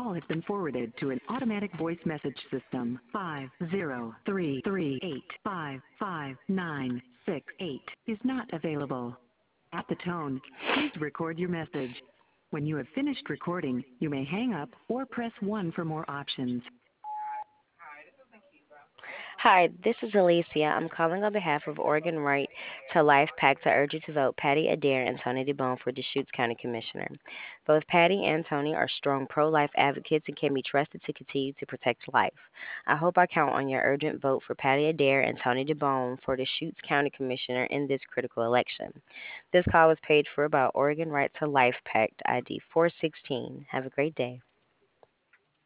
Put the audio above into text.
call has been forwarded to an automatic voice message system. 50338555968 is not available. At the tone, please record your message. When you have finished recording, you may hang up or press 1 for more options. Hi, this is Alicia. I'm calling on behalf of Oregon Right to Life PAC to urge you to vote Patty Adair and Tony DeBone for Deschutes County Commissioner. Both Patty and Tony are strong pro-life advocates and can be trusted to continue to protect life. I hope I count on your urgent vote for Patty Adair and Tony DeBone for Deschutes County Commissioner in this critical election. This call was paid for by Oregon Right to Life PAC ID 416. Have a great day.